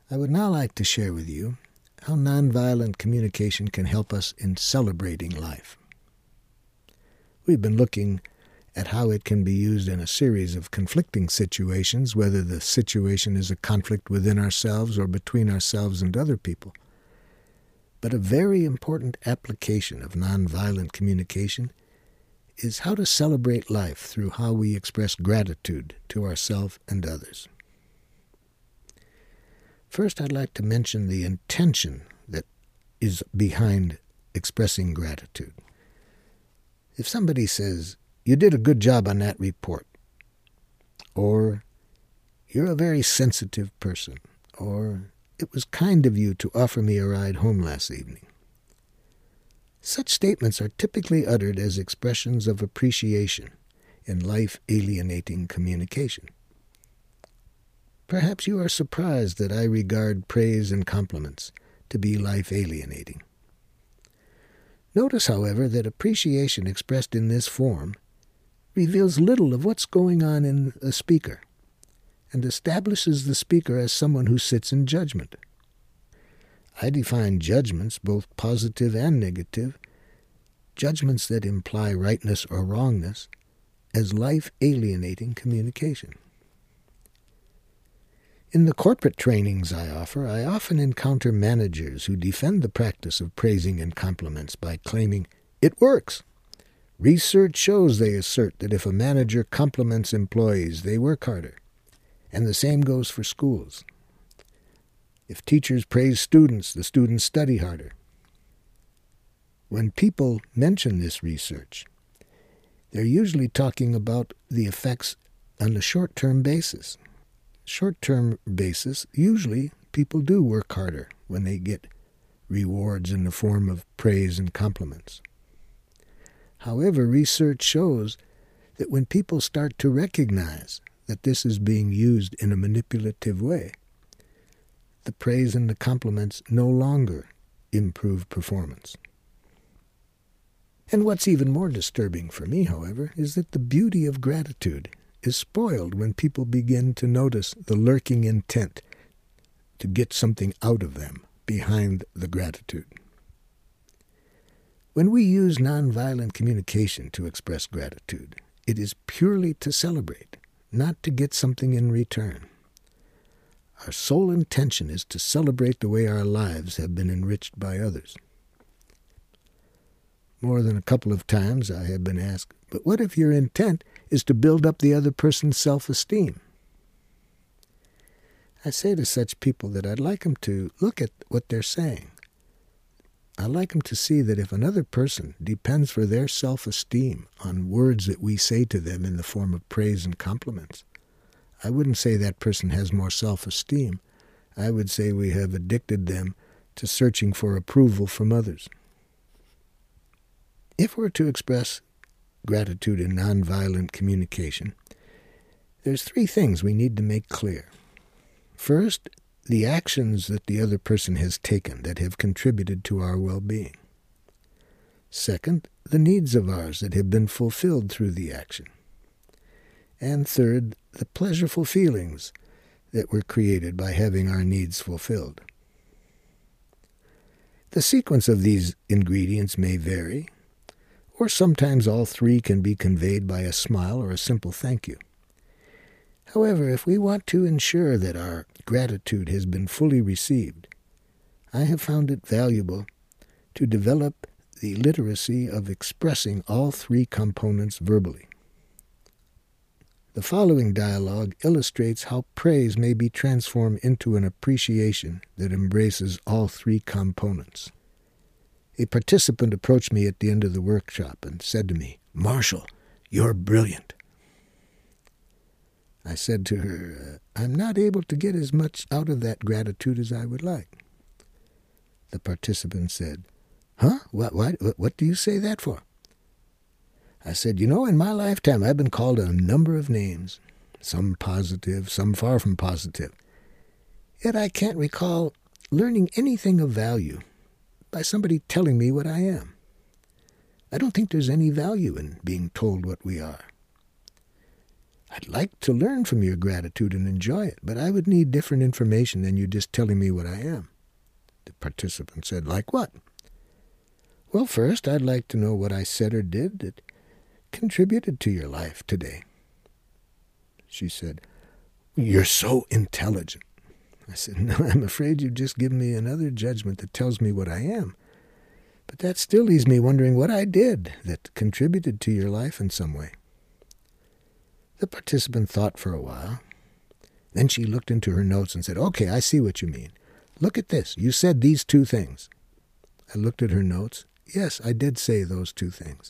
I would now like to share with you how nonviolent communication can help us in celebrating life. We've been looking at how it can be used in a series of conflicting situations, whether the situation is a conflict within ourselves or between ourselves and other people. But a very important application of nonviolent communication is how to celebrate life through how we express gratitude to ourselves and others. First, I'd like to mention the intention that is behind expressing gratitude. If somebody says, "You did a good job on that report," or "You're a very sensitive person," or "It was kind of you to offer me a ride home last evening," such statements are typically uttered as expressions of appreciation in life-alienating communication. Perhaps you are surprised that I regard praise and compliments to be life-alienating. Notice, however, that appreciation expressed in this form reveals little of what's going on in the speaker and establishes the speaker as someone who sits in judgment. I define judgments, both positive and negative, judgments that imply rightness or wrongness, as life-alienating communication. In the corporate trainings I offer, I often encounter managers who defend the practice of praising and compliments by claiming, "It works." Research shows, they assert, that if a manager compliments employees, they work harder. And the same goes for schools. If teachers praise students, the students study harder. When people mention this research, they're usually talking about the effects on a short-term basis. Short-term basis, usually people do work harder when they get rewards in the form of praise and compliments. However, research shows that when people start to recognize that this is being used in a manipulative way, the praise and the compliments no longer improve performance. And what's even more disturbing for me, however, is that the beauty of gratitude is spoiled when people begin to notice the lurking intent to get something out of them behind the gratitude. When we use nonviolent communication to express gratitude, it is purely to celebrate, not to get something in return. Our sole intention is to celebrate the way our lives have been enriched by others. More than a couple of times I have been asked, "But what if your intent is to build up the other person's self-esteem?" I say to such people that I'd like them to look at what they're saying. I'd like them to see that if another person depends for their self-esteem on words that we say to them in the form of praise and compliments, I wouldn't say that person has more self-esteem. I would say we have addicted them to searching for approval from others. If we're to express gratitude in nonviolent communication, there's three things we need to make clear. First, the actions that the other person has taken that have contributed to our well-being. Second, the needs of ours that have been fulfilled through the action. And third, the pleasurable feelings that were created by having our needs fulfilled. The sequence of these ingredients may vary, or sometimes all three can be conveyed by a smile or a simple thank you. However, if we want to ensure that our gratitude has been fully received, I have found it valuable to develop the literacy of expressing all three components verbally. The following dialogue illustrates how praise may be transformed into an appreciation that embraces all three components. A participant approached me at the end of the workshop and said to me, "Marshall, you're brilliant." I said to her, "I'm not able to get as much out of that gratitude as I would like." The participant said, "Huh? What do you say that for?" I said, "In my lifetime I've been called a number of names, some positive, some far from positive. Yet I can't recall learning anything of value by somebody telling me what I am. I don't think there's any value in being told what we are. I'd like to learn from your gratitude and enjoy it, but I would need different information than you just telling me what I am. The participant said, like what? Well, first, I'd like to know what I said or did that contributed to your life today. She said, you're so intelligent. I said, no, I'm afraid you've just given me another judgment that tells me what I am. But that still leaves me wondering what I did that contributed to your life in some way. The participant thought for a while. Then she looked into her notes and said, okay, I see what you mean. Look at this. You said these two things. I looked at her notes. Yes, I did say those two things.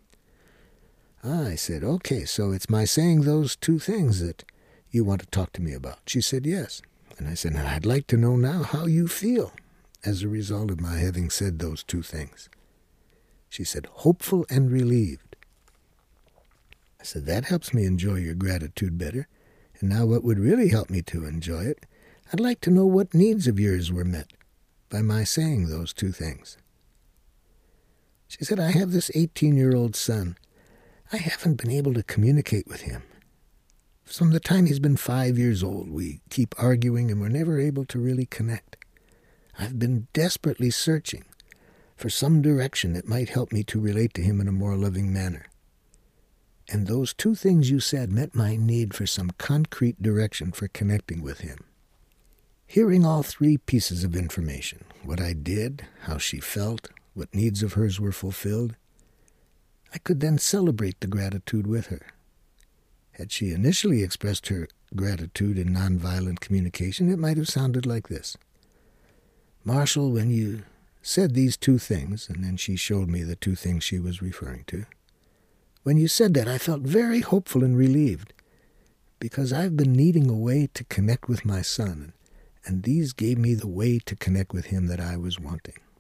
I said, okay, so it's my saying those two things that you want to talk to me about. She said, yes. And I said, I'd like to know now how you feel as a result of my having said those two things. She said, hopeful and relieved. I said, that helps me enjoy your gratitude better. And now what would really help me to enjoy it, I'd like to know what needs of yours were met by my saying those two things. She said, I have this 18-year-old son. I haven't been able to communicate with him. From the time he's been 5 years old, we keep arguing and we're never able to really connect. I've been desperately searching for some direction that might help me to relate to him in a more loving manner. And those two things you said met my need for some concrete direction for connecting with him. Hearing all three pieces of information, what I did, how she felt, what needs of hers were fulfilled, I could then celebrate the gratitude with her. Had she initially expressed her gratitude in nonviolent communication, it might have sounded like this. Marshall, when you said these two things, and then she showed me the two things she was referring to, when you said that, I felt very hopeful and relieved, because I've been needing a way to connect with my son, and these gave me the way to connect with him that I was wanting.